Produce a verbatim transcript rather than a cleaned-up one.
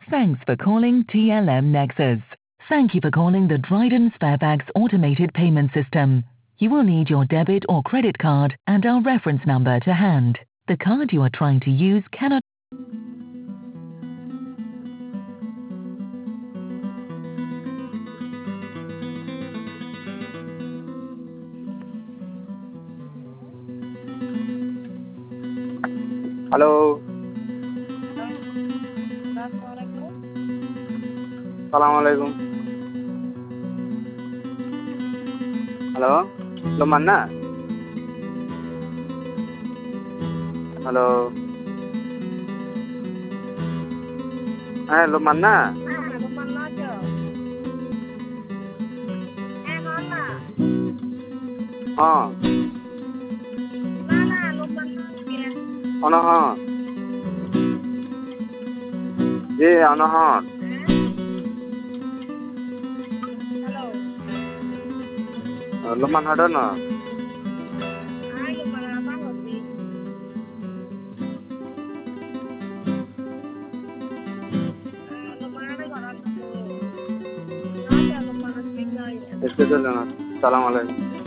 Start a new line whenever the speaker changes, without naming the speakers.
Thanks for calling T L M Nexus. Thank you for calling the Dryden Sparebags automated payment system. You will need your debit or credit card and our reference number to hand. The card you are trying to use cannot.
Halo. Assalamualaikum. Halo. Lo mana? Halo. Eh, lo mana? Oh. Ono hon. Ye, ono hon. Lo man ada na? Este tu na. Assalamualaikum.